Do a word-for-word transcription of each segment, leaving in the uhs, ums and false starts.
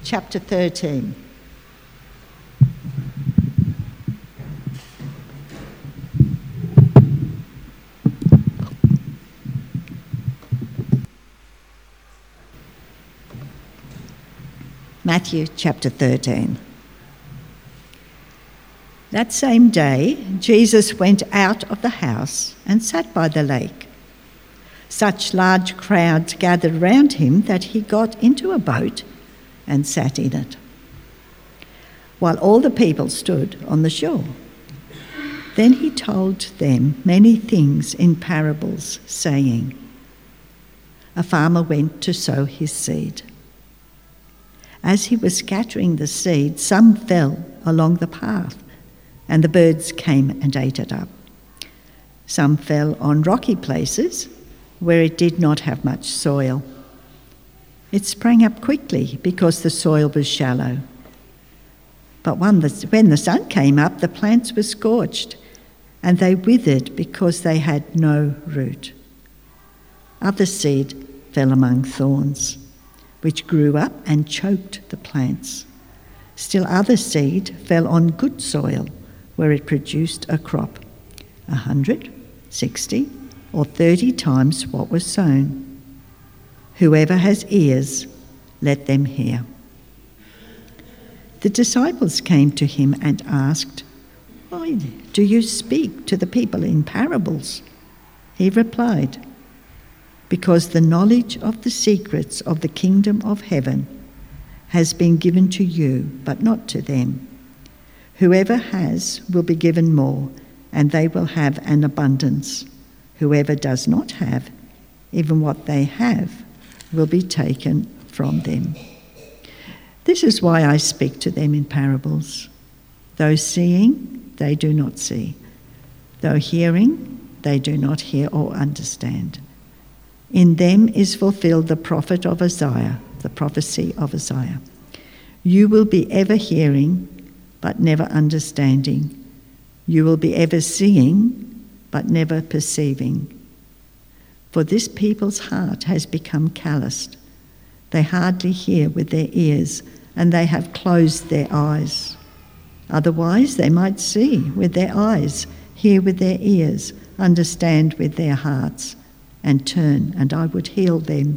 chapter thirteen. Matthew chapter thirteen. That same day, Jesus went out of the house and sat by the lake. Such large crowds gathered round him that he got into a boat and sat in it, while all the people stood on the shore. Then he told them many things in parables, saying, "A farmer went to sow his seed. As he was scattering the seed, some fell along the path, and the birds came and ate it up. Some fell on rocky places where it did not have much soil. It sprang up quickly because the soil was shallow. But when the sun came up, the plants were scorched, and they withered because they had no root. Other seed fell among thorns, which grew up and choked the plants. Still other seed fell on good soil, where it produced a crop, a hundred, sixty, or thirty times what was sown. Whoever has ears, let them hear." The disciples came to him and asked, "Why do you speak to the people in parables?" He replied, "Because the knowledge of the secrets of the kingdom of heaven has been given to you, but not to them. Whoever has will be given more, and they will have an abundance. Whoever does not have, even what they have, will be taken from them. This is why I speak to them in parables. Though seeing, they do not see. Though hearing, they do not hear or understand. In them is fulfilled the prophet of Isaiah, the prophecy of Isaiah. You will be ever hearing, but never understanding. You will be ever seeing, but never perceiving. For this people's heart has become calloused. They hardly hear with their ears, and they have closed their eyes. Otherwise they might see with their eyes, hear with their ears, understand with their hearts, and turn, and I would heal them.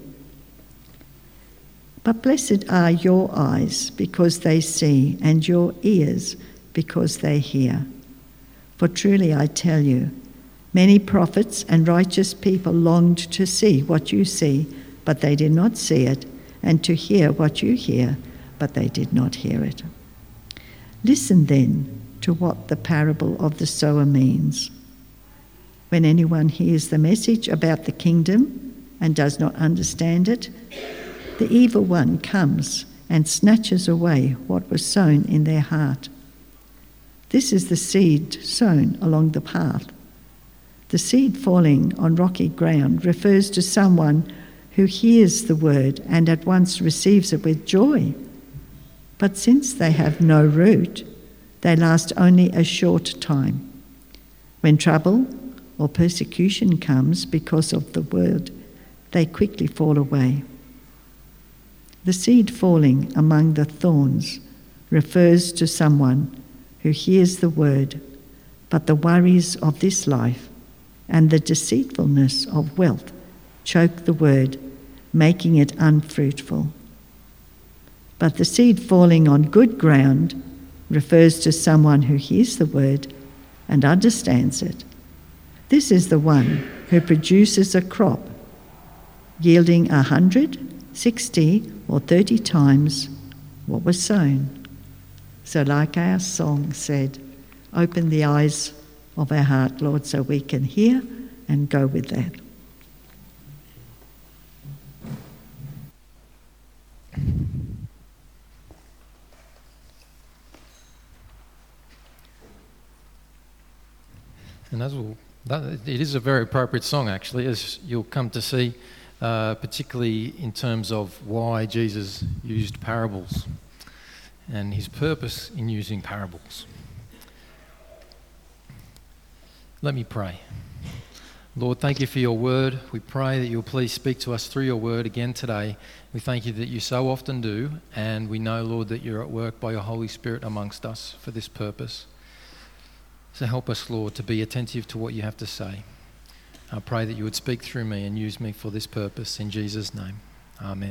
But blessed are your eyes because they see, and your ears because they hear. For truly I tell you, many prophets and righteous people longed to see what you see, but they did not see it, and to hear what you hear, but they did not hear it. Listen then to what the parable of the sower means. When anyone hears the message about the kingdom and does not understand it, the evil one comes and snatches away what was sown in their heart. This is the seed sown along the path. The seed falling on rocky ground refers to someone who hears the word and at once receives it with joy. But since they have no root, they last only a short time. When trouble or persecution comes because of the word, they quickly fall away. The seed falling among the thorns refers to someone who hears the word, but the worries of this life and the deceitfulness of wealth choke the word, making it unfruitful. But the seed falling on good ground refers to someone who hears the word and understands it. This is the one who produces a crop, yielding a hundred, sixty, or thirty times what was sown. So like our song said, open the eyes of our heart, Lord, so we can hear and go with that. And as well, that, it is a very appropriate song, actually, as you'll come to see, uh, particularly in terms of why Jesus used parables and his purpose in using parables. Let me pray. Lord, thank you for your word. We pray that you'll please speak to us through your word again today. We thank you that you so often do, and we know, Lord, that you're at work by your Holy Spirit amongst us for this purpose. So help us, Lord, to be attentive to what you have to say. I pray that you would speak through me and use me for this purpose. In Jesus' name, amen.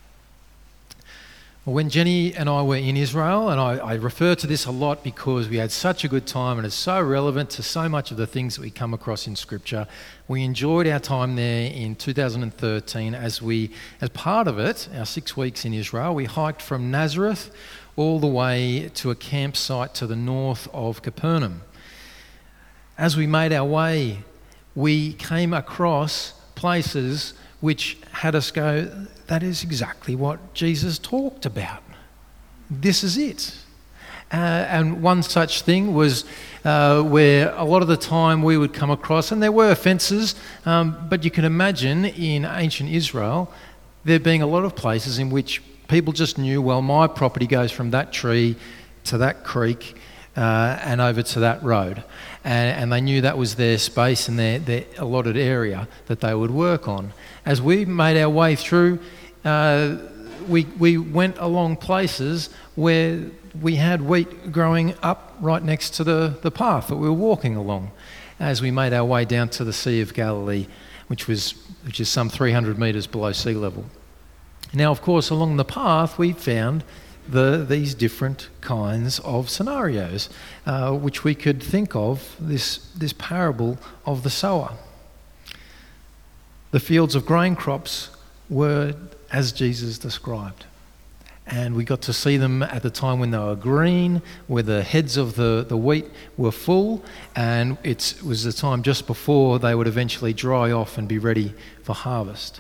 Well, when Jenny and I were in Israel, and I, I refer to this a lot because we had such a good time and it's so relevant to so much of the things that we come across in Scripture. We enjoyed our time there in two thousand thirteen as we, as part of it, our six weeks in Israel, we hiked from Nazareth all the way to a campsite to the north of Capernaum. As we made our way, we came across places which had us go, that is exactly what Jesus talked about. This is it. Uh, and one such thing was uh, where a lot of the time we would come across, and there were fences, um, but you can imagine in ancient Israel there being a lot of places in which people just knew, well, my property goes from that tree to that creek uh, and over to that road. And, and they knew that was their space and their, their allotted area that they would work on. As we made our way through, uh, we we went along places where we had wheat growing up right next to the, the path that we were walking along as we made our way down to the Sea of Galilee, which was which is some three hundred metres below sea level. Now, of course, along the path we found the these different kinds of scenarios uh, which we could think of, this this parable of the sower. The fields of grain crops were as Jesus described. And we got to see them at the time when they were green, where the heads of the, the wheat were full, and it's, it was the time just before they would eventually dry off and be ready for harvest.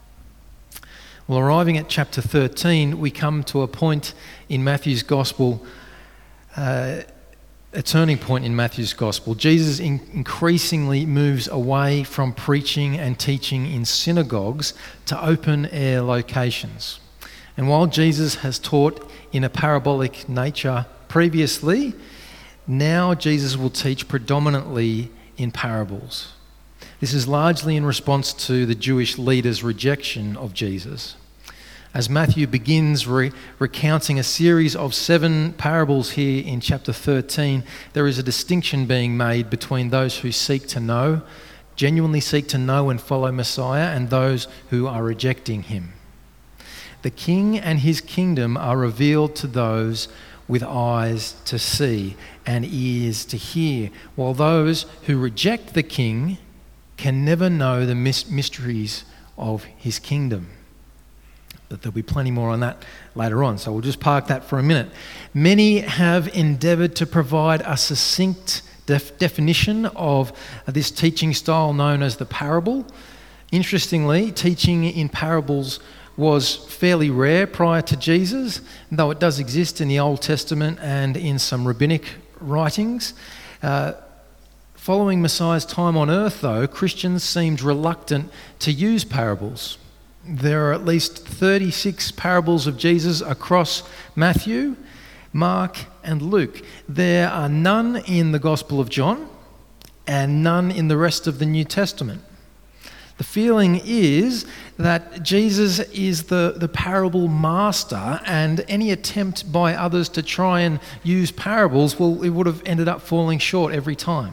Well, arriving at chapter thirteen, we come to a point in Matthew's Gospel, uh, a turning point in Matthew's Gospel. Jesus in- increasingly moves away from preaching and teaching in synagogues to open-air locations. And while Jesus has taught in a parabolic nature previously, now Jesus will teach predominantly in parables. This is largely in response to the Jewish leaders' rejection of Jesus. As Matthew begins re- recounting a series of seven parables here in chapter thirteen, there is a distinction being made between those who seek to know, genuinely seek to know and follow Messiah, and those who are rejecting him. The king and his kingdom are revealed to those with eyes to see and ears to hear, while those who reject the king can never know the mysteries of his kingdom. But there'll be plenty more on that later on, so we'll just park that for a minute. Many have endeavoured to provide a succinct def- definition of this teaching style known as the parable. Interestingly, teaching in parables was fairly rare prior to Jesus, though it does exist in the Old Testament and in some rabbinic writings. Uh, following Messiah's time on earth, though, Christians seemed reluctant to use parables. There are at least thirty-six parables of Jesus across Matthew, Mark, and Luke. There are none in the Gospel of John and none in the rest of the New Testament. The feeling is that Jesus is the, the parable master, and any attempt by others to try and use parables, well, it would have ended up falling short every time.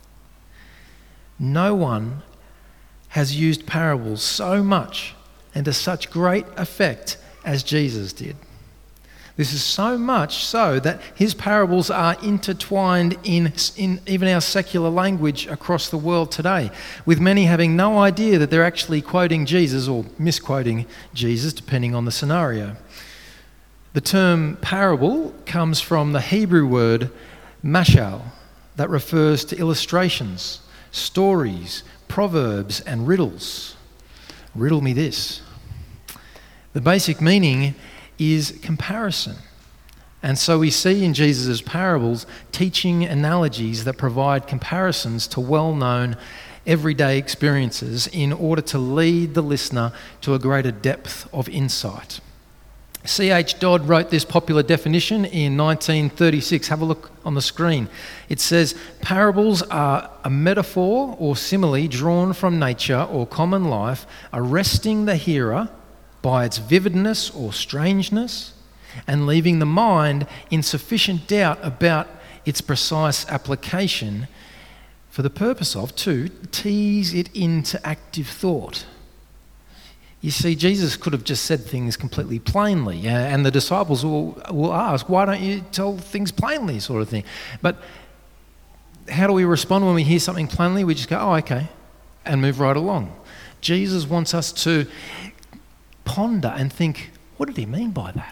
No one has used parables so much and to such great effect as Jesus did. This is so much so that his parables are intertwined in, in even our secular language across the world today, with many having no idea that they're actually quoting Jesus or misquoting Jesus, depending on the scenario. The term parable comes from the Hebrew word mashal, that refers to illustrations, stories, proverbs, and riddles. Riddle me this. The basic meaning is comparison. And so we see in Jesus' parables teaching analogies that provide comparisons to well-known everyday experiences in order to lead the listener to a greater depth of insight. C H Dodd wrote this popular definition in nineteen thirty-six. Have a look on the screen. It says, parables are a metaphor or simile drawn from nature or common life, arresting the hearer by its vividness or strangeness and leaving the mind in sufficient doubt about its precise application for the purpose of, to tease it into active thought. You see, Jesus could have just said things completely plainly, uh, and the disciples will, will ask, why don't you tell things plainly, sort of thing. But how do we respond when we hear something plainly? We just go, oh, okay, and move right along. Jesus wants us to ponder and think, what did he mean by that?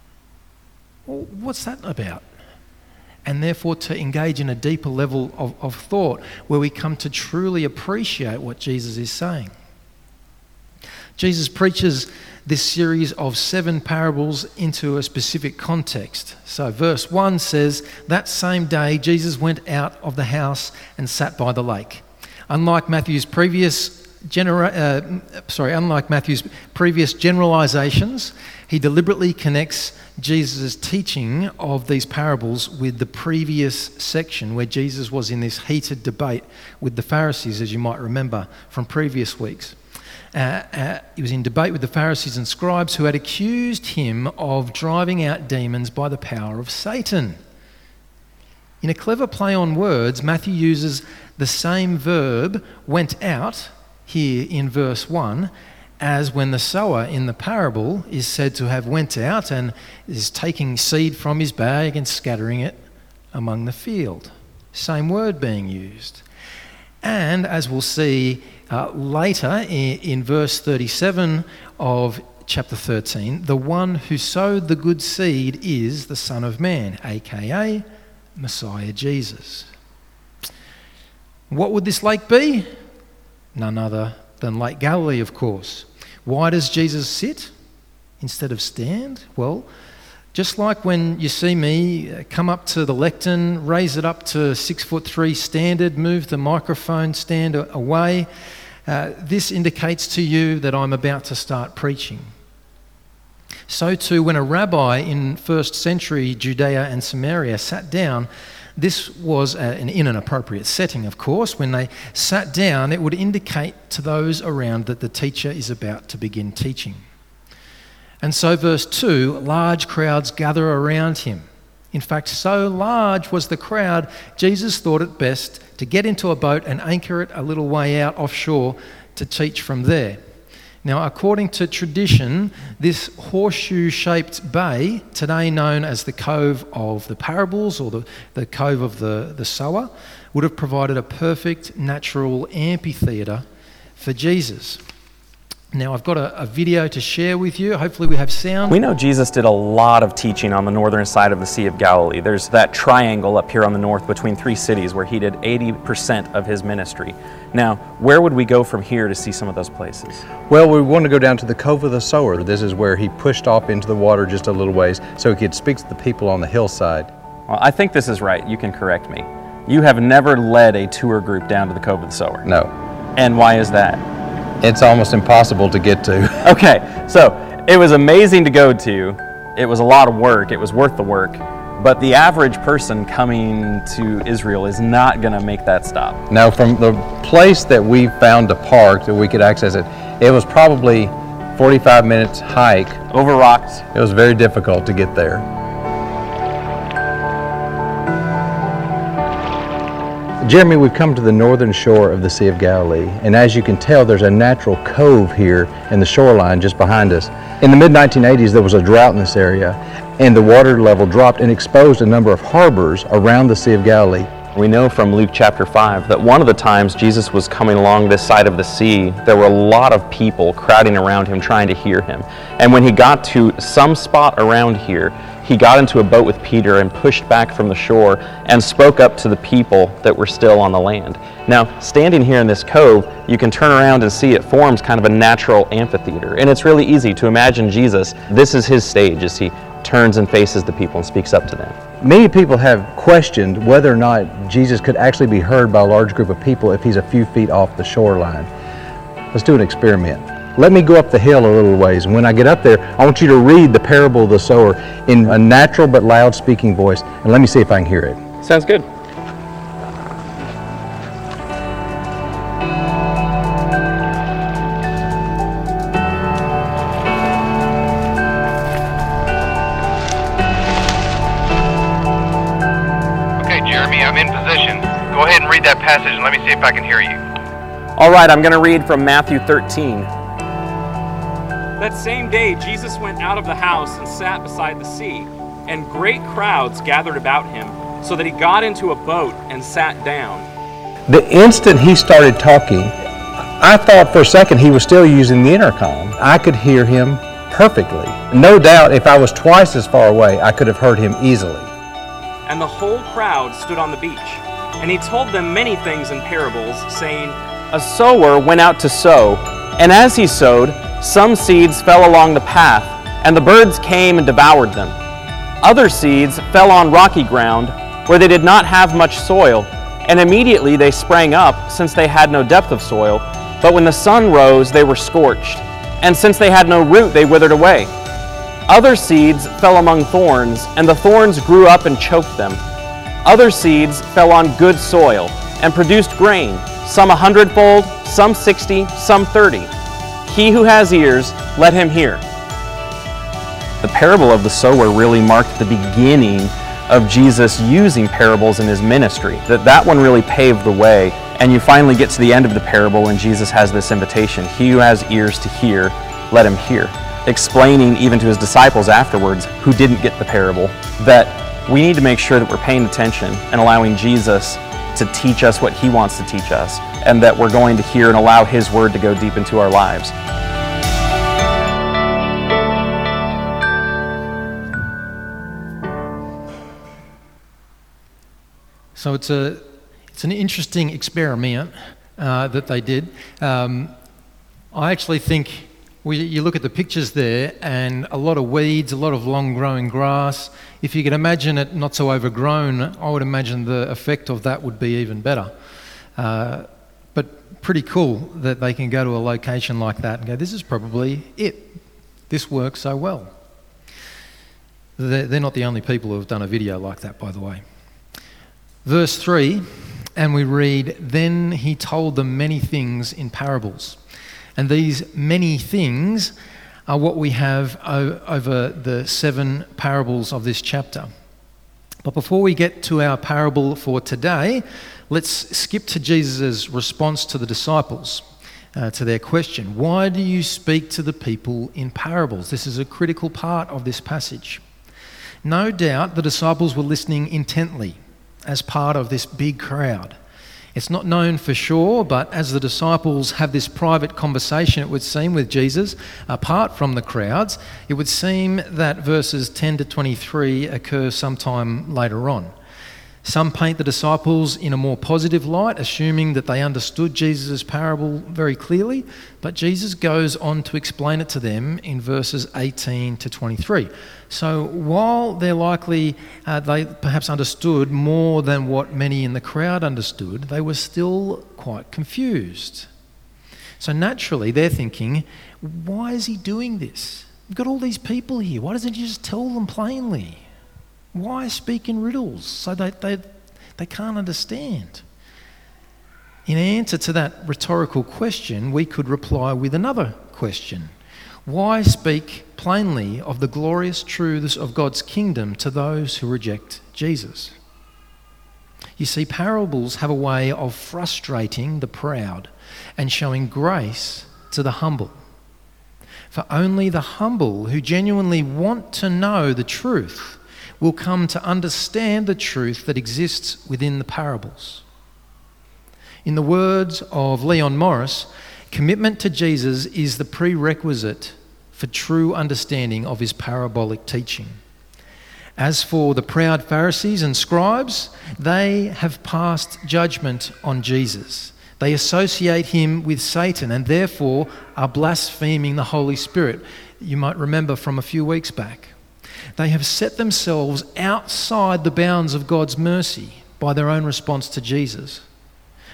Well, what's that about? And therefore to engage in a deeper level of, of thought where we come to truly appreciate what Jesus is saying. Jesus preaches this series of seven parables into a specific context. So verse one says, that same day Jesus went out of the house and sat by the lake. Unlike Matthew's previous genera- uh, sorry, unlike Matthew's previous generalizations, he deliberately connects Jesus' teaching of these parables with the previous section where Jesus was in this heated debate with the Pharisees, as you might remember from previous weeks. Uh, uh, he was in debate with the Pharisees and scribes who had accused him of driving out demons by the power of Satan. In a clever play on words, Matthew uses the same verb, went out, here in verse one, as when the sower in the parable is said to have went out and is taking seed from his bag and scattering it among the field. Same word being used. And as we'll see uh, later in, in verse thirty-seven of chapter thirteen, the one who sowed the good seed is the Son of Man, aka Messiah Jesus. What would this lake be? None other than Lake Galilee, of course. Why does Jesus sit instead of stand? Well, just like when you see me come up to the lectern, raise it up to six foot three standard, move the microphone stand away, uh, this indicates to you that I'm about to start preaching. So too, when a rabbi in first century Judea and Samaria sat down, this was a, an, in an appropriate setting, of course. When they sat down, it would indicate to those around that the teacher is about to begin teaching. And so verse two, large crowds gather around him. In fact, so large was the crowd, Jesus thought it best to get into a boat and anchor it a little way out offshore to teach from there. Now, according to tradition, this horseshoe-shaped bay, today known as the Cove of the Parables or the, the Cove of the, the Sower, would have provided a perfect natural amphitheatre for Jesus. Now, I've got a, a video to share with you. Hopefully we have sound. We know Jesus did a lot of teaching on the northern side of the Sea of Galilee. There's that triangle up here on the north between three cities where he did eighty percent of his ministry. Now, where would we go from here to see some of those places? Well, we want to go down to the Cove of the Sower. This is where he pushed off into the water just a little ways so he could speak to the people on the hillside. Well, I think this is right. You can correct me. You have never led a tour group down to the Cove of the Sower. No. And why is that? It's almost impossible to get to. Okay, so it was amazing to go to. It was a lot of work. It was worth the work. But the average person coming to Israel is not going to make that stop. Now, from the place that we found to park that we could access it, it was probably forty-five minutes hike. Over rocks. It was very difficult to get there. Jeremy, we've come to the northern shore of the Sea of Galilee, and as you can tell, there's a natural cove here in the shoreline just behind us. In the mid nineteen eighties, there was a drought in this area, and the water level dropped and exposed a number of harbors around the Sea of Galilee. We know from Luke chapter five that one of the times Jesus was coming along this side of the sea, there were a lot of people crowding around him trying to hear him. And when he got to some spot around here, he got into a boat with Peter and pushed back from the shore and spoke up to the people that were still on the land. Now, standing here in this cove, you can turn around and see it forms kind of a natural amphitheater. And it's really easy to imagine Jesus, this is his stage as he turns and faces the people and speaks up to them. Many people have questioned whether or not Jesus could actually be heard by a large group of people if he's a few feet off the shoreline. Let's do an experiment. Let me go up the hill a little ways. And when I get up there, I want you to read the parable of the sower in a natural but loud speaking voice. And let me see if I can hear it. Sounds good. Jeremy, I'm in position. Go ahead and read that passage and let me see if I can hear you. All right, I'm going to read from Matthew thirteen. That same day, Jesus went out of the house and sat beside the sea, and great crowds gathered about him, so that he got into a boat and sat down. The instant he started talking, I thought for a second he was still using the intercom. I could hear him perfectly. No doubt if I was twice as far away, I could have heard him easily. And the whole crowd stood on the beach, and he told them many things in parables, saying, A sower went out to sow, and as he sowed, some seeds fell along the path, and the birds came and devoured them. Other seeds fell on rocky ground, where they did not have much soil, and immediately they sprang up, since they had no depth of soil. But when the sun rose, they were scorched, and since they had no root, they withered away. Other seeds fell among thorns, and the thorns grew up and choked them. Other seeds fell on good soil, and produced grain, some a hundredfold, some sixty, some thirty. He who has ears, let him hear. The parable of the sower really marked the beginning of Jesus using parables in his ministry. That that one really paved the way, and you finally get to the end of the parable and Jesus has this invitation, he who has ears to hear, let him hear. Explaining even to his disciples afterwards, who didn't get the parable, that we need to make sure that we're paying attention and allowing Jesus to teach us what he wants to teach us, and that we're going to hear and allow his word to go deep into our lives. So it's a it's an interesting experiment uh, that they did. Um, I actually think we, you look at the pictures there, and a lot of weeds, a lot of long-growing grass. If you can imagine it not so overgrown, I would imagine the effect of that would be even better. Uh, but pretty cool that they can go to a location like that and go, this is probably it. This works so well. They're, they're not the only people who have done a video like that, by the way. Verse three, and we read, Then he told them many things in parables. And these many things are what we have o- over the seven parables of this chapter. But before we get to our parable for today, let's skip to Jesus' response to the disciples, uh, to their question. Why do you speak to the people in parables? This is a critical part of this passage. No doubt the disciples were listening intently as part of this big crowd. It's not known for sure, but as the disciples have this private conversation, it would seem, with Jesus, apart from the crowds, it would seem that verses ten to twenty-three occur sometime later on. Some paint the disciples in a more positive light, assuming that they understood Jesus' parable very clearly, but Jesus goes on to explain it to them in verses eighteen to twenty-three. So while they're likely, uh, they perhaps understood more than what many in the crowd understood, they were still quite confused. So naturally they're thinking, why is he doing this? We've got all these people here. Why doesn't he just tell them plainly? Why speak in riddles so that they, they can't understand? In answer to that rhetorical question, we could reply with another question. Why speak plainly of the glorious truths of God's kingdom to those who reject Jesus? You see, parables have a way of frustrating the proud and showing grace to the humble. For only the humble who genuinely want to know the truth will come to understand the truth that exists within the parables. In the words of Leon Morris, commitment to Jesus is the prerequisite for true understanding of his parabolic teaching. As for the proud Pharisees and scribes, they have passed judgment on Jesus. They associate him with Satan and therefore are blaspheming the Holy Spirit. You might remember from a few weeks back. They have set themselves outside the bounds of God's mercy by their own response to Jesus.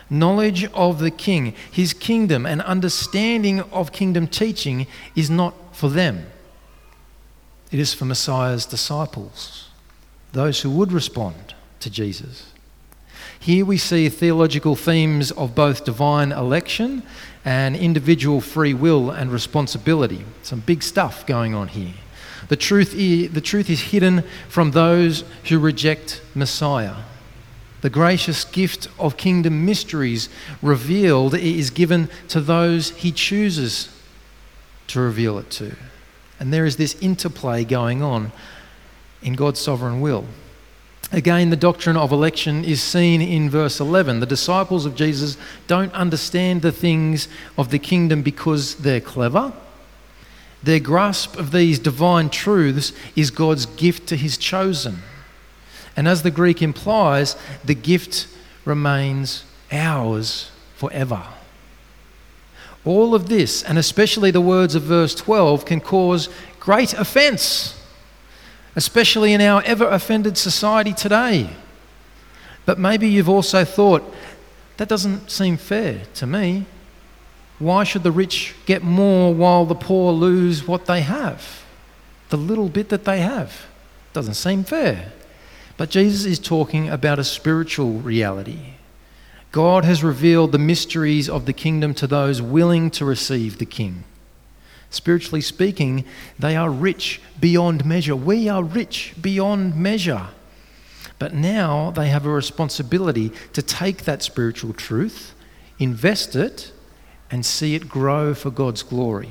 Knowledge of the King, his kingdom, and understanding of kingdom teaching is not for them. It is for Messiah's disciples, those who would respond to Jesus. Here we see theological themes of both divine election and individual free will and responsibility. Some big stuff going on here. The truth is, the truth is hidden from those who reject Messiah. The gracious gift of kingdom mysteries revealed is given to those he chooses to reveal it to. And there is this interplay going on in God's sovereign will. Again, the doctrine of election is seen in verse eleven. The disciples of Jesus don't understand the things of the kingdom because they're clever. Their grasp of these divine truths is God's gift to his chosen. And as the Greek implies, the gift remains ours forever. All of this, and especially the words of verse twelve, can cause great offence, especially in our ever-offended society today. But maybe you've also thought, that doesn't seem fair to me. Why should the rich get more while the poor lose what they have? The little bit that they have. Doesn't seem fair. But Jesus is talking about a spiritual reality. God has revealed the mysteries of the kingdom to those willing to receive the King. Spiritually speaking, they are rich beyond measure. We are rich beyond measure. But now they have a responsibility to take that spiritual truth, invest it, and see it grow for God's glory.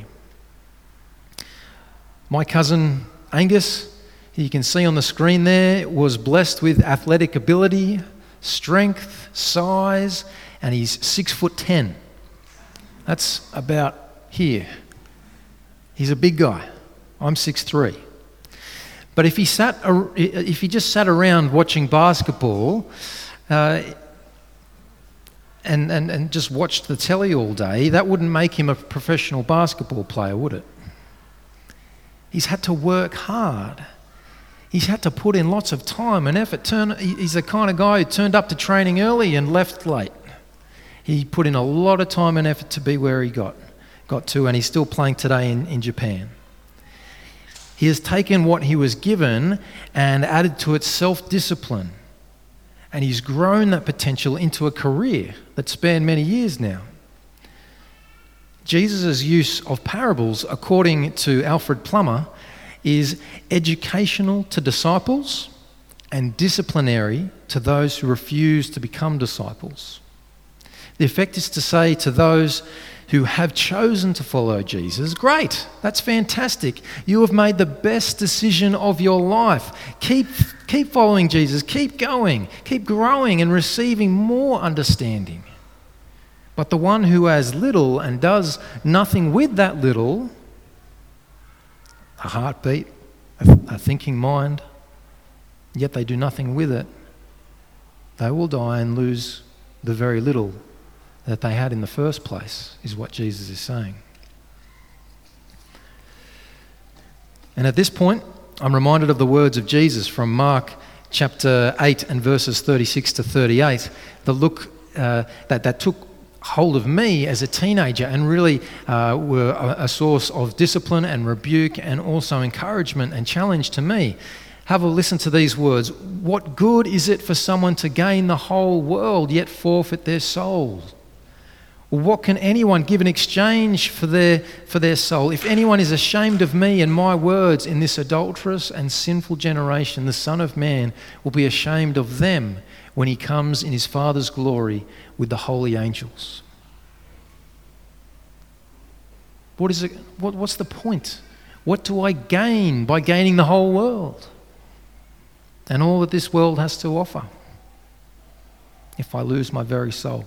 My cousin Angus, you can see on the screen there, was blessed with athletic ability, strength, size, and he's six foot ten. That's about here. He's a big guy. I'm six three. But if he sat, if he just sat around watching basketball, uh, and, and and just watched the telly all day, that wouldn't make him a professional basketball player, would it? He's had to work hard. He's had to put in lots of time and effort. Turn, he's the kind of guy who turned up to training early and left late. He put in a lot of time and effort to be where he got, got to, and he's still playing today in, in Japan. He has taken what he was given and added to it self-discipline. And he's grown that potential into a career that spanned many years now. Jesus' use of parables, according to Alfred Plummer, is educational to disciples and disciplinary to those who refuse to become disciples. The effect is to say to those who have chosen to follow Jesus, great, that's fantastic. You have made the best decision of your life. Keep, keep following Jesus, keep going, keep growing and receiving more understanding. But the one who has little and does nothing with that little, a heartbeat, a thinking mind, yet they do nothing with it, they will die and lose the very little that they had in the first place, is what Jesus is saying. And at this point, I'm reminded of the words of Jesus from Mark chapter eight and verses thirty-six to thirty-eight, the look uh, that, that took hold of me as a teenager and really uh, were a, a source of discipline and rebuke and also encouragement and challenge to me. Have a listen to these words. What good is it for someone to gain the whole world yet forfeit their soul? What can anyone give in exchange for their, for their soul? If anyone is ashamed of me and my words in this adulterous and sinful generation, the Son of Man will be ashamed of them when he comes in his Father's glory with the holy angels. What is it? What, what's the point? What do I gain by gaining the whole world and all that this world has to offer if I lose my very soul?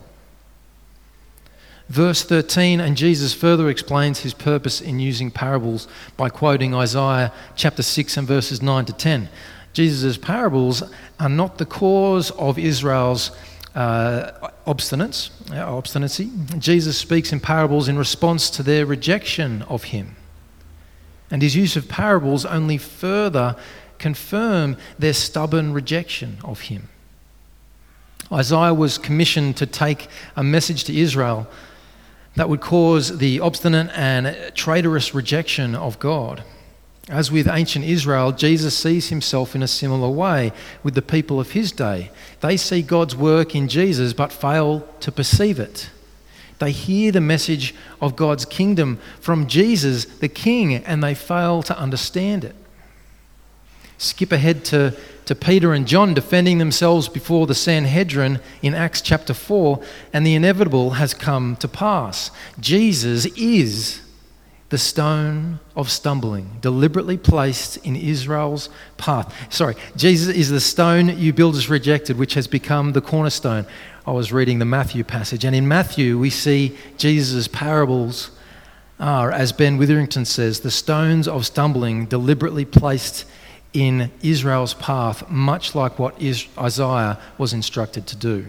Verse thirteen, and Jesus further explains his purpose in using parables by quoting Isaiah chapter six and verses nine to ten. Jesus' parables are not the cause of Israel's uh, obstinance, uh, obstinacy. Jesus speaks in parables in response to their rejection of him. And his use of parables only further confirm their stubborn rejection of him. Isaiah was commissioned to take a message to Israel that would cause the obstinate and traitorous rejection of God. As with ancient Israel, Jesus sees himself in a similar way with the people of his day. They see God's work in Jesus but fail to perceive it. They hear the message of God's kingdom from Jesus, the King, and they fail to understand it. Skip ahead to, to Peter and John defending themselves before the Sanhedrin in Acts chapter four, and the inevitable has come to pass. Jesus is the stone of stumbling, deliberately placed in Israel's path. Sorry, Jesus is the stone you builders rejected, which has become the cornerstone. I was reading the Matthew passage, and in Matthew we see Jesus' parables are, as Ben Witherington says, the stones of stumbling deliberately placed in Israel's path, much like what Isaiah was instructed to do.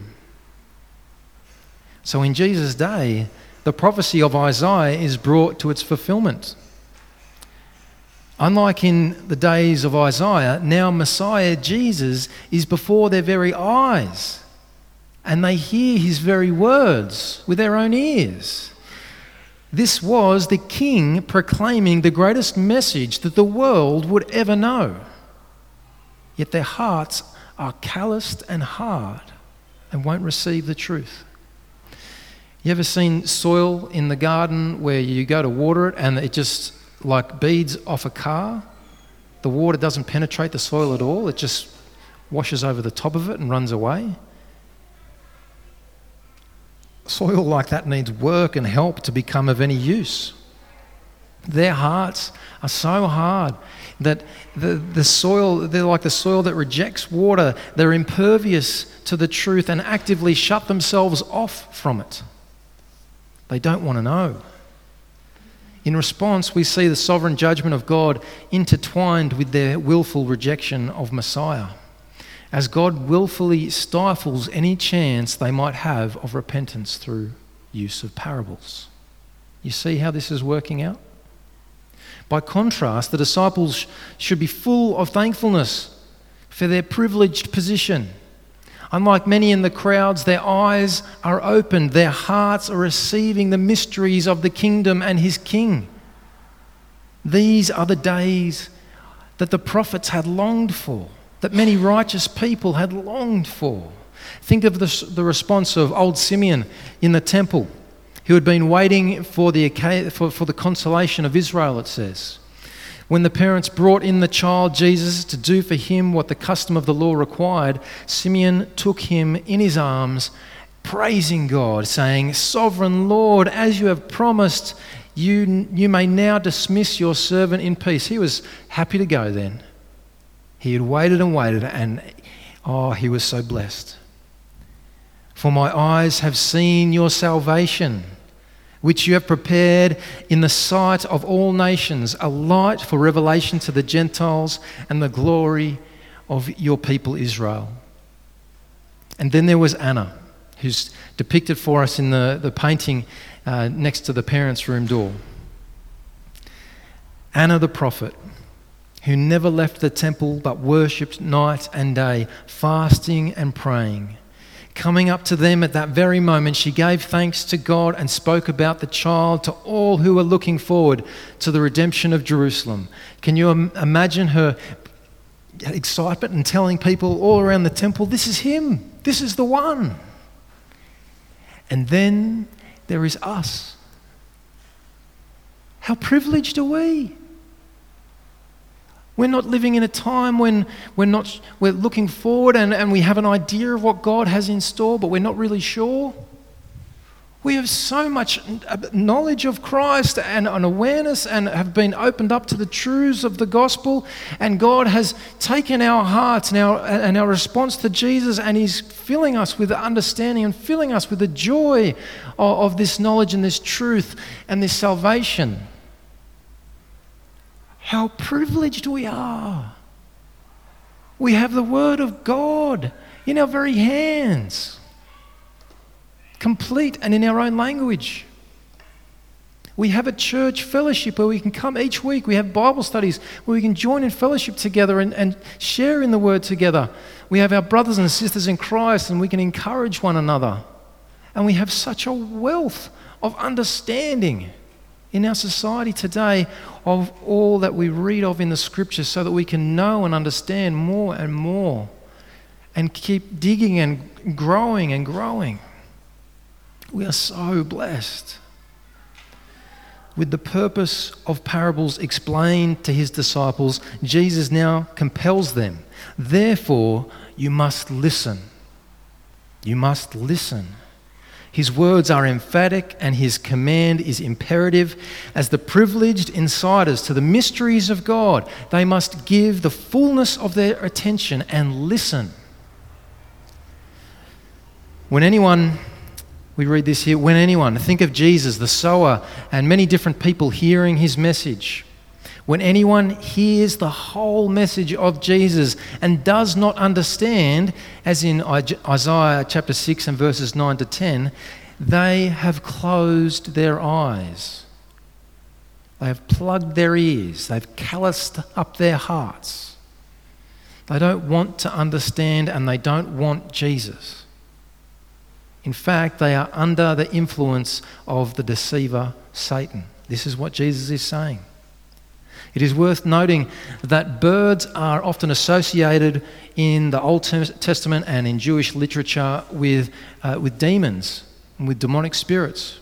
So in Jesus' day, the prophecy of Isaiah is brought to its fulfillment. Unlike in the days of Isaiah, now Messiah Jesus is before their very eyes, and they hear his very words with their own ears. This was the King proclaiming the greatest message that the world would ever know. Yet their hearts are calloused and hard and won't receive the truth. You ever seen soil in the garden where you go to water it and it just like beads off a car? The water doesn't penetrate the soil at all. It just washes over the top of it and runs away. Soil like that needs work and help to become of any use. Their hearts are so hard that the, the soil, they're like the soil that rejects water. They're impervious to the truth and actively shut themselves off from it. They don't want to know. In response, we see the sovereign judgment of God intertwined with their willful rejection of Messiah, as God willfully stifles any chance they might have of repentance through use of parables. You see how this is working out? By contrast, the disciples should be full of thankfulness for their privileged position. Unlike many in the crowds, their eyes are opened, their hearts are receiving the mysteries of the kingdom and his king. These are the days that the prophets had longed for, that many righteous people had longed for. Think of the, the response of old Simeon in the temple, who had been waiting for the, for, for the consolation of Israel, it says. When the parents brought in the child Jesus to do for him what the custom of the law required, Simeon took him in his arms, praising God, saying, "Sovereign Lord, as you have promised, you, you may now dismiss your servant in peace." He was happy to go then. He had waited and waited, and oh, he was so blessed. "For my eyes have seen your salvation, which you have prepared in the sight of all nations, a light for revelation to the Gentiles and the glory of your people Israel." And then there was Anna, who's depicted for us in the, the painting uh, next to the parents' room door. Anna the prophet, who never left the temple but worshipped night and day, fasting and praying. Coming up to them at that very moment, she gave thanks to God and spoke about the child to all who were looking forward to the redemption of Jerusalem. Can you im- imagine her excitement and telling people all around the temple, "This is him, this is the one." And then there is us. How privileged are we? We're not living in a time when we're not we're looking forward and, and we have an idea of what God has in store, but we're not really sure. We have so much knowledge of Christ and an awareness and have been opened up to the truths of the gospel, and God has taken our hearts and our, and our response to Jesus, and he's filling us with the understanding and filling us with the joy of, of this knowledge and this truth and this salvation. How privileged we are. We have the Word of God in our very hands, complete and in our own language. We have a church fellowship where we can come each week. We have Bible studies where we can join in fellowship together and, and share in the Word together. We have our brothers and sisters in Christ and we can encourage one another. And we have such a wealth of understanding in our society today of all that we read of in the Scriptures so that we can know and understand more and more and keep digging and growing and growing. We are so blessed. With the purpose of parables explained to his disciples, Jesus now compels them. Therefore, you must listen. You must listen. His words are emphatic and his command is imperative. As the privileged insiders to the mysteries of God, they must give the fullness of their attention and listen. When anyone... We read this here, when anyone, think of Jesus, the sower, and many different people hearing his message. When anyone hears the whole message of Jesus and does not understand, as in Isaiah chapter six and verses nine to ten, they have closed their eyes. They have plugged their ears. They've calloused up their hearts. They don't want to understand and they don't want Jesus. In fact, they are under the influence of the deceiver, Satan. This is what Jesus is saying. It is worth noting that birds are often associated in the Old Testament and in Jewish literature with, uh, with demons and with demonic spirits.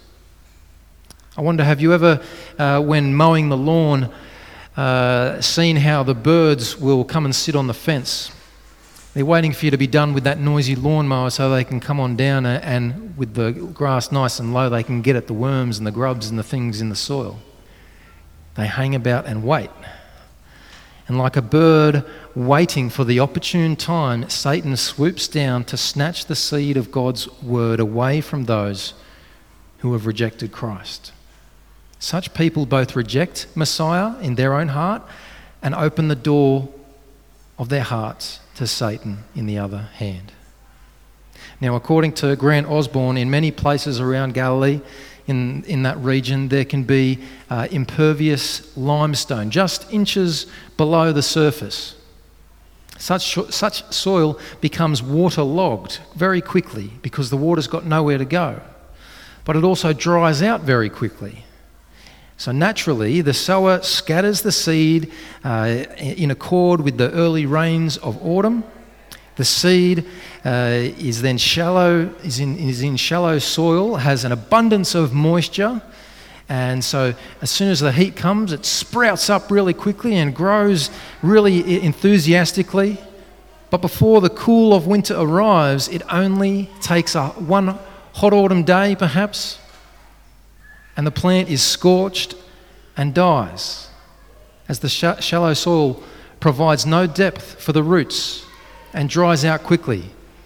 I wonder, have you ever, uh, when mowing the lawn, uh, seen how the birds will come and sit on the fence? They're waiting for you to be done with that noisy lawnmower so they can come on down and with the grass nice and low, they can get at the worms and the grubs and the things in the soil. They hang about and wait. And like a bird waiting for the opportune time, Satan swoops down to snatch the seed of God's word away from those who have rejected Christ. Such people both reject Messiah in their own heart and open the door of their hearts to Satan in the other hand. Now, according to Grant Osborne, in many places around Galilee, in, in that region, there can be uh, impervious limestone, just inches below the surface. Such, such soil becomes waterlogged very quickly because the water's got nowhere to go. But it also dries out very quickly. So naturally, the sower scatters the seed uh, in accord with the early rains of autumn. The seed uh, is then shallow, is in, is in shallow soil, has an abundance of moisture, and so as soon as the heat comes, it sprouts up really quickly and grows really enthusiastically. But before the cool of winter arrives, it only takes a one hot autumn day, perhaps, and the plant is scorched and dies, as the sh- shallow soil provides no depth for the roots and dries out quickly.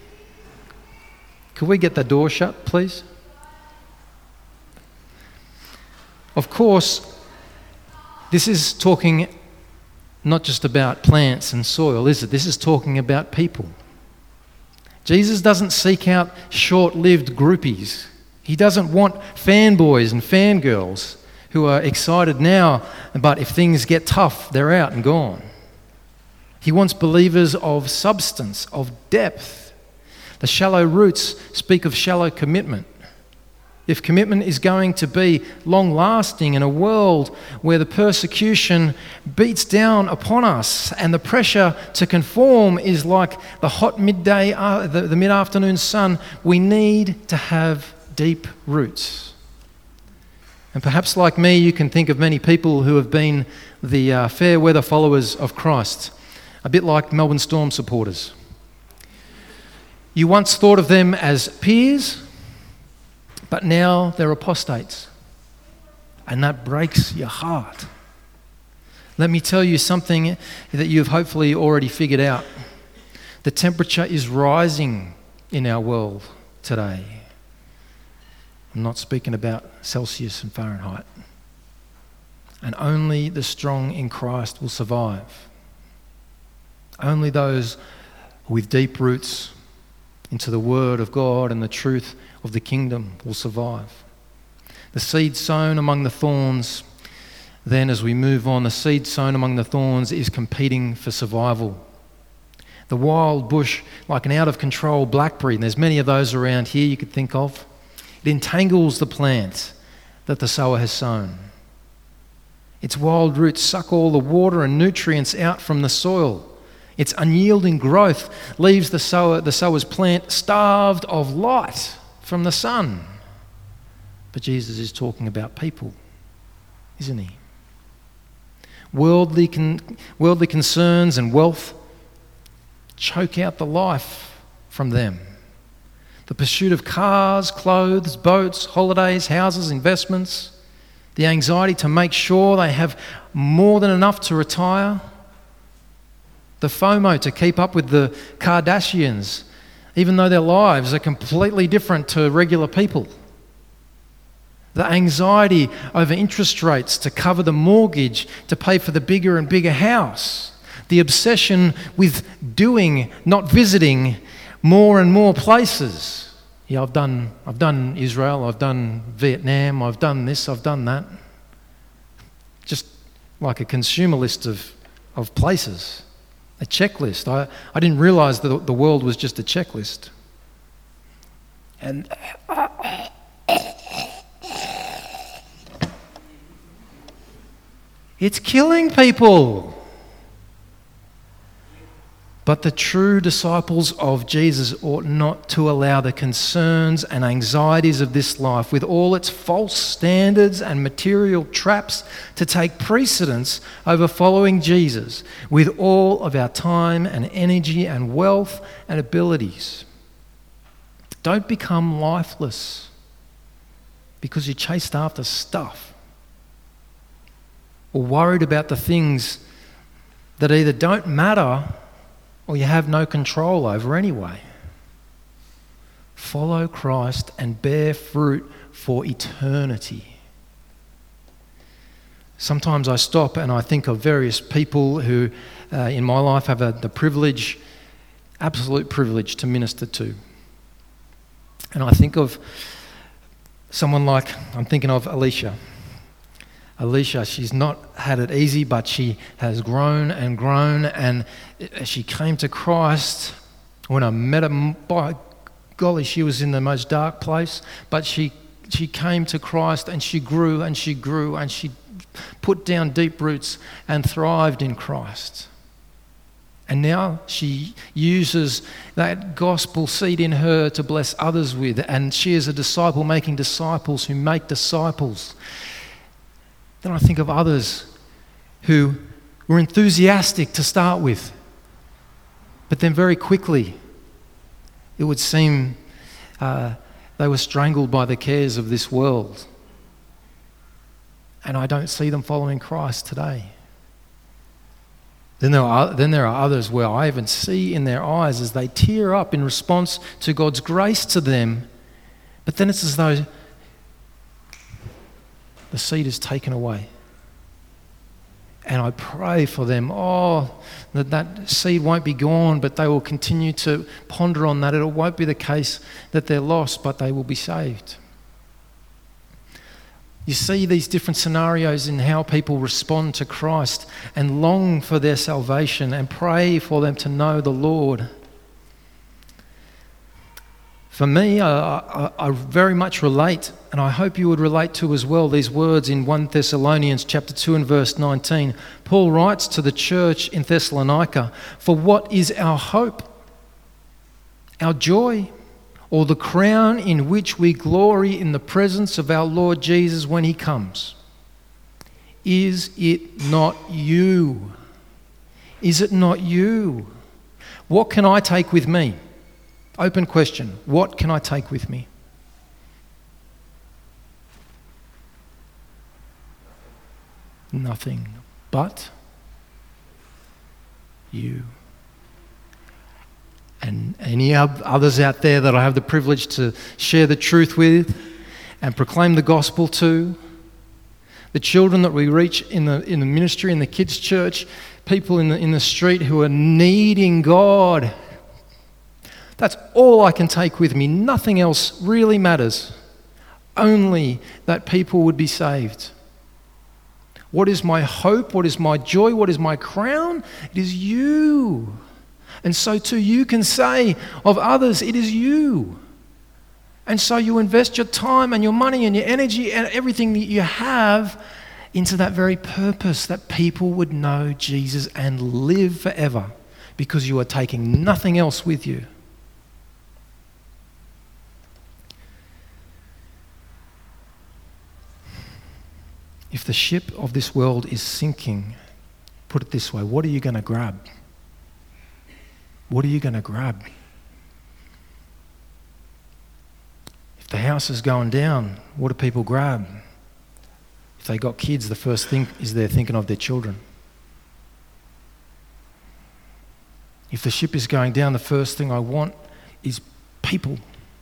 Could we get the door shut, please? Of course, this is talking not just about plants and soil, is it? This is talking about people. Jesus doesn't seek out short-lived groupies. He doesn't want fanboys and fangirls who are excited now, but if things get tough, they're out and gone. He wants believers of substance, of depth. The shallow roots speak of shallow commitment. If commitment is going to be long-lasting in a world where the persecution beats down upon us and the pressure to conform is like the hot midday, uh, the, the mid-afternoon sun, we need to have deep roots. And perhaps like me, you can think of many people who have been the uh, fair weather followers of Christ, a bit like Melbourne Storm supporters. You once thought of them as peers, but now they're apostates. And that breaks your heart. Let me tell you something that you've hopefully already figured out. The temperature is rising in our world today. I'm not speaking about Celsius and Fahrenheit. And only the strong in Christ will survive. Only those with deep roots into the Word of God and the truth of the kingdom will survive. The seed sown among the thorns, then as we move on, the seed sown among the thorns is competing for survival. The wild bush, like an out-of-control blackberry, and there's many of those around here you could think of, it entangles the plant that the sower has sown. Its wild roots suck all the water and nutrients out from the soil. Its unyielding growth leaves the sower, the sower's plant starved of light from the sun. But Jesus is talking about people, isn't he? Worldly, con- worldly concerns and wealth choke out the life from them. The pursuit of cars, clothes, boats, holidays, houses, investments, the anxiety to make sure they have more than enough to retire, the FOMO to keep up with the Kardashians, even though their lives are completely different to regular people. The anxiety over interest rates to cover the mortgage, to pay for the bigger and bigger house. The obsession with doing, not visiting, more and more places. Yeah, I've done, I've done Israel, I've done Vietnam, I've done this, I've done that. Just like a consumer list of, of places, a checklist. I, I didn't realise that the world was just a checklist. And it's killing people. But the true disciples of Jesus ought not to allow the concerns and anxieties of this life, with all its false standards and material traps, to take precedence over following Jesus with all of our time and energy and wealth and abilities. Don't become lifeless because you chased after stuff, or worried about the things that either don't matter or you have no control over anyway. Follow Christ and bear fruit for eternity. Sometimes I stop and I think of various people who uh, in my life have a, the privilege, absolute privilege to minister to. And I think of someone like, I'm thinking of Alicia. Alicia, she's not had it easy, but she has grown and grown, and she came to Christ. When I met her, by golly, she was in the most dark place, but she she came to Christ and she grew and she grew and she put down deep roots and thrived in Christ. And now she uses that gospel seed in her to bless others with, and she is a disciple making disciples who make disciples. Then I think of others who were enthusiastic to start with, but then very quickly it would seem uh, they were strangled by the cares of this world. And I don't see them following Christ today. Then there are, then there are others where I even see in their eyes as they tear up in response to God's grace to them, but then it's as though the seed is taken away. And I pray for them, oh, that that seed won't be gone, but they will continue to ponder on that. It won't be the case that they're lost, but they will be saved. You see these different scenarios in how people respond to Christ and long for their salvation and pray for them to know the Lord. For me, I, I, I very much relate, and I hope you would relate to as well, these words in First Thessalonians chapter two and verse nineteen. Paul writes to the church in Thessalonica, "For what is our hope, our joy, or the crown in which we glory in the presence of our Lord Jesus when he comes? Is it not you? Is it not you? What can I take with me?" Open question. What can I take with me? Nothing but you. And any others out there that I have the privilege to share the truth with and proclaim the gospel to, the children that we reach in the in the ministry, in the kids' church, people in the in the street who are needing God. That's all I can take with me. Nothing else really matters. only that people would be saved. What is my hope? What is my joy? What is my crown? It is you. And so too you can say of others, it is you. And so you invest your time and your money and your energy and everything that you have into that very purpose, that people would know Jesus and live forever, because you are taking nothing else with you. If the ship of this world is sinking, put it this way, what are you going to grab? What are you going to grab? If the house is going down, what do people grab? If they got kids, the first thing is they're thinking of their children. If the ship is going down, the first thing I want is people.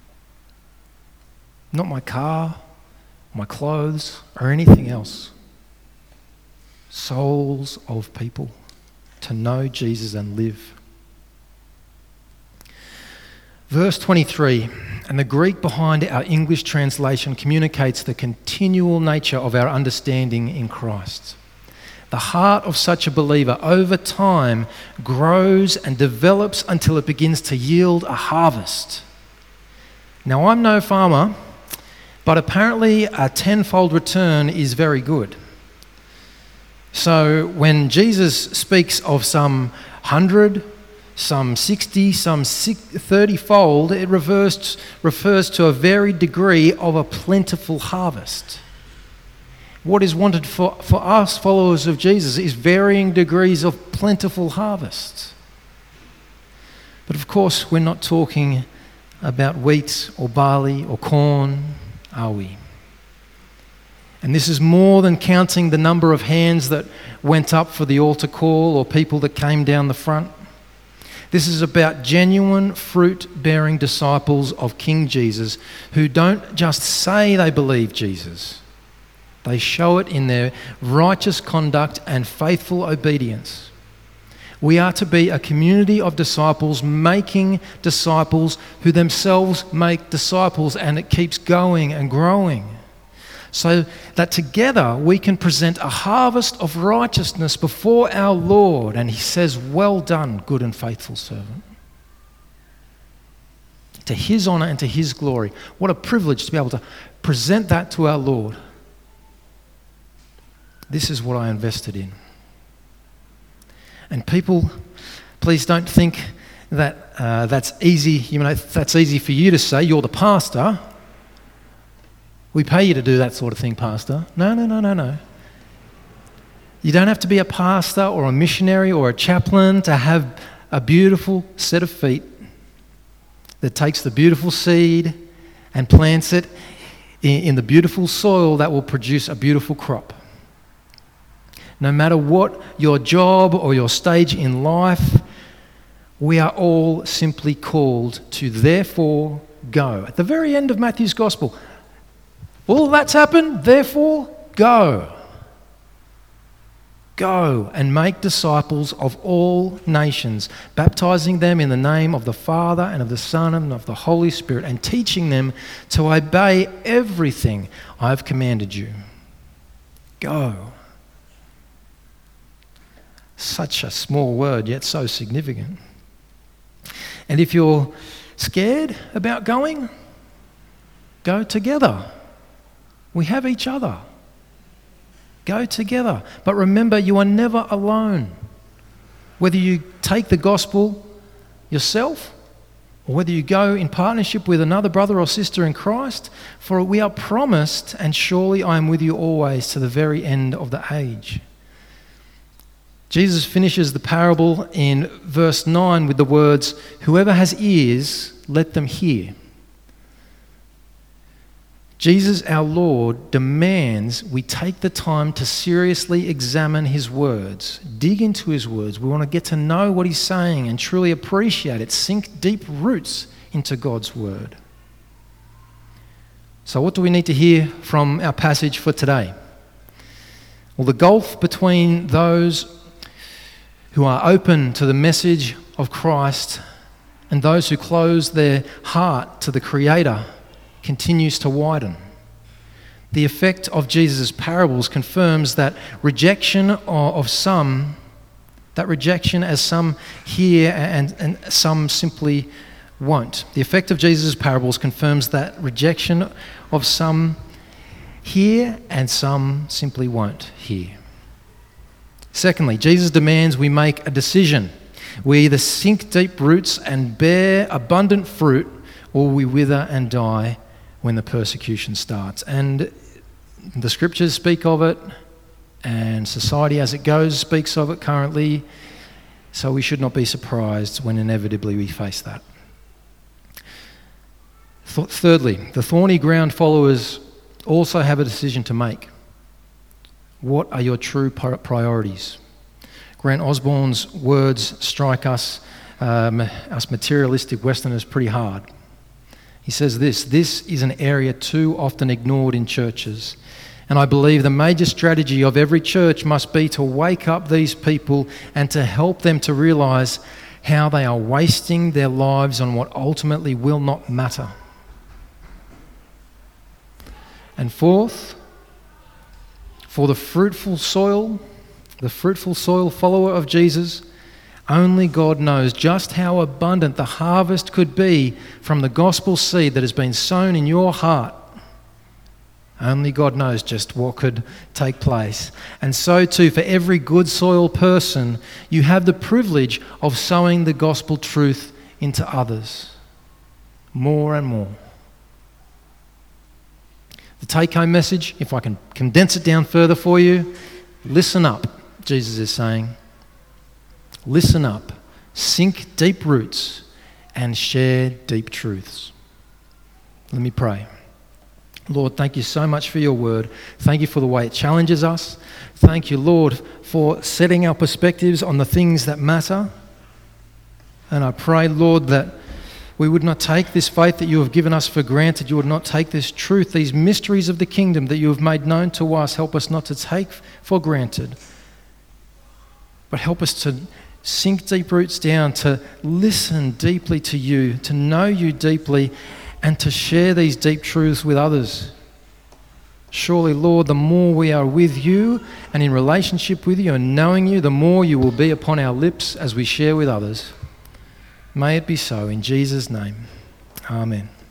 Not my car, my clothes, or anything else. Souls of people to know Jesus and live. Verse twenty-three, and the Greek behind our English translation communicates the continual nature of our understanding in Christ. The heart of such a believer over time grows and develops until it begins to yield a harvest. Now, I'm no farmer, but apparently a tenfold return is very good. So when Jesus speaks of some hundred, some sixty, some thirty-fold, it refers, refers to a varied degree of a plentiful harvest. What is wanted for, for us, followers of Jesus, is varying degrees of plentiful harvest. But of course, we're not talking about wheat or barley or corn, are we? And this is more than counting the number of hands that went up for the altar call or people that came down the front. This is about genuine fruit-bearing disciples of King Jesus who don't just say they believe Jesus. They show it in their righteous conduct and faithful obedience. We are to be a community of disciples making disciples who themselves make disciples, and it keeps going and growing, so that together we can present a harvest of righteousness before our Lord, and he says, "Well done, good and faithful servant." To his honour and to his glory. What a privilege to be able to present that to our Lord. This is what I invested in. And people, please don't think that uh, that's easy. You know, that's easy for you to say. You're the pastor. We pay you to do that sort of thing, pastor. No, no, no, no, no. You don't have to be a pastor or a missionary or a chaplain to have a beautiful set of feet that takes the beautiful seed and plants it in, in the beautiful soil that will produce a beautiful crop. No matter what your job or your stage in life, we are all simply called to therefore go. At the very end of Matthew's Gospel, all that's happened, therefore go. Go and make disciples of all nations, baptizing them in the name of the Father and of the Son and of the Holy Spirit, and teaching them to obey everything I have commanded you. Go. Such a small word, yet so significant. And if you're scared about going, go together. We have each other. Go together. But remember, you are never alone. Whether you take the gospel yourself or whether you go in partnership with another brother or sister in Christ, for we are promised, and surely I am with you always to the very end of the age. Jesus finishes the parable in verse nine with the words, "Whoever has ears, let them hear." Jesus, our Lord, demands we take the time to seriously examine his words, dig into his words. We want to get to know what he's saying and truly appreciate it, sink deep roots into God's word. So what do we need to hear from our passage for today? Well, the gulf between those who are open to the message of Christ and those who close their heart to the Creator continues to widen. the effect of Jesus' parables confirms that rejection of some, that rejection as some hear and, and some simply won't. The effect of Jesus' parables confirms that rejection of some hear and some simply won't hear. Secondly, Jesus demands we make a decision. We either sink deep roots and bear abundant fruit, or we wither and die when the persecution starts. And the scriptures speak of it, and society as it goes speaks of it currently, so we should not be surprised when inevitably we face that. Th- thirdly, the thorny ground followers also have a decision to make. What are your true priorities? Grant Osborne's words strike us, um, us materialistic Westerners pretty hard. He says this, "This is an area too often ignored in churches. And I believe the major strategy of every church must be to wake up these people and to help them to realise how they are wasting their lives on what ultimately will not matter." And fourth, for the fruitful soil, the fruitful soil follower of Jesus, only God knows just how abundant the harvest could be from the gospel seed that has been sown in your heart. Only God knows just what could take place. And so too, for every good soil person, you have the privilege of sowing the gospel truth into others, more and more. The take-home message, if I can condense it down further for you, listen up, Jesus is saying. Listen up, sink deep roots, and share deep truths. Let me pray. Lord, thank you so much for your word. Thank you for the way it challenges us. Thank you, Lord, for setting our perspectives on the things that matter. And I pray, Lord, that we would not take this faith that you have given us for granted. You would not take this truth, these mysteries of the kingdom that you have made known to us. Help us not to take for granted, but help us to sink deep roots down, to listen deeply to you, to know you deeply, and to share these deep truths with others. Surely, Lord, the more we are with you and in relationship with you and knowing you, the more you will be upon our lips as we share with others. May it be so in Jesus' name. Amen.